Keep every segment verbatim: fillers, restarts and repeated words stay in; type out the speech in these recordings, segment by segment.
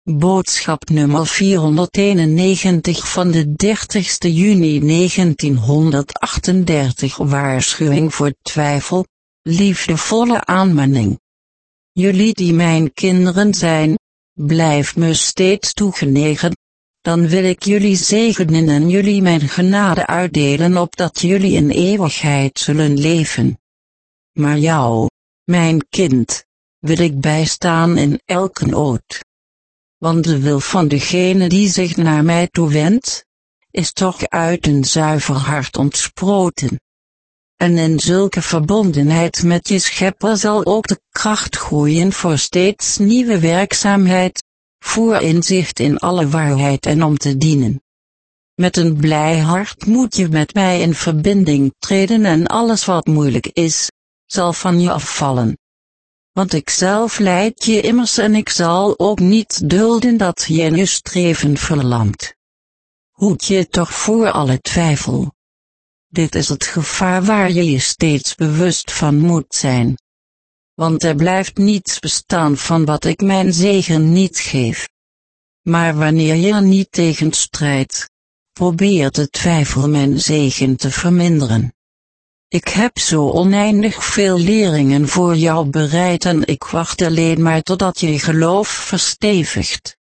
Boodschap nummer vierhonderdeenennegentig van de dertigste juni negentienhonderdachtendertig. Waarschuwing voor twijfel, liefdevolle aanmaning. Jullie die mijn kinderen zijn, blijf me steeds toegenegen, dan wil ik jullie zegenen en jullie mijn genade uitdelen opdat jullie in eeuwigheid zullen leven. Maar jou, mijn kind, wil ik bijstaan in elke nood. Want de wil van degene die zich naar mij toewendt, is toch uit een zuiver hart ontsproten. En in zulke verbondenheid met je schepper zal ook de kracht groeien voor steeds nieuwe werkzaamheid, voor inzicht in alle waarheid en om te dienen. Met een blij hart moet je met mij in verbinding treden en alles wat moeilijk is, zal van je afvallen. Want ik zelf leid je immers en ik zal ook niet dulden dat je in je streven verlamt. Hoed je toch voor alle twijfel. Dit is het gevaar waar je je steeds bewust van moet zijn. Want er blijft niets bestaan van wat ik mijn zegen niet geef. Maar wanneer je er niet tegen strijdt, probeert de twijfel mijn zegen te verminderen. Ik heb zo oneindig veel leringen voor jou bereid en ik wacht alleen maar totdat je geloof verstevigt.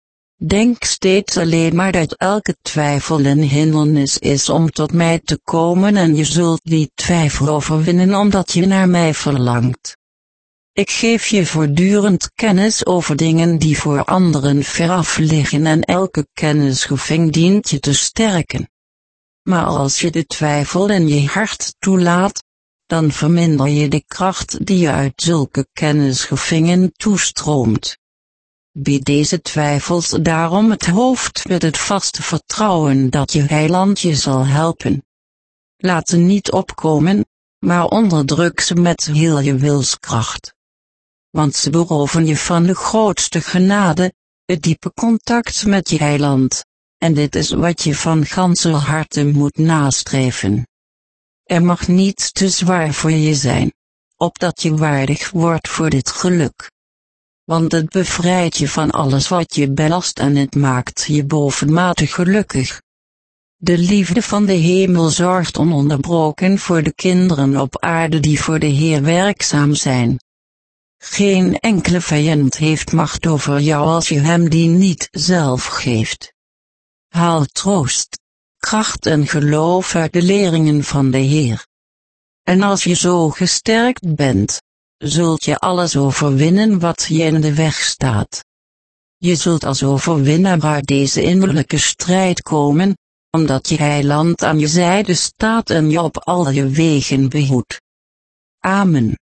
Denk steeds alleen maar dat elke twijfel een hindernis is om tot mij te komen en je zult die twijfel overwinnen omdat je naar mij verlangt. Ik geef je voortdurend kennis over dingen die voor anderen veraf liggen en elke kennisgeving dient je te sterken. Maar als je de twijfel in je hart toelaat, dan verminder je de kracht die je uit zulke kennisgevingen toestroomt. Bied deze twijfels daarom het hoofd met het vaste vertrouwen dat je heiland je zal helpen. Laat ze niet opkomen, maar onderdruk ze met heel je wilskracht. Want ze beroven je van de grootste genade, het diepe contact met je heiland. En dit is wat je van ganser harte moet nastreven. Er mag niets te zwaar voor je zijn, opdat je waardig wordt voor dit geluk. Want het bevrijdt je van alles wat je belast en het maakt je bovenmate gelukkig. De liefde van de hemel zorgt ononderbroken voor de kinderen op aarde die voor de Heer werkzaam zijn. Geen enkele vijand heeft macht over jou als je hem die niet zelf geeft. Haal troost, kracht en geloof uit de leringen van de Heer. En als je zo gesterkt bent, zult je alles overwinnen wat je in de weg staat. Je zult als overwinnaar uit deze innerlijke strijd komen, omdat je heiland aan je zijde staat en je op al je wegen behoedt. Amen.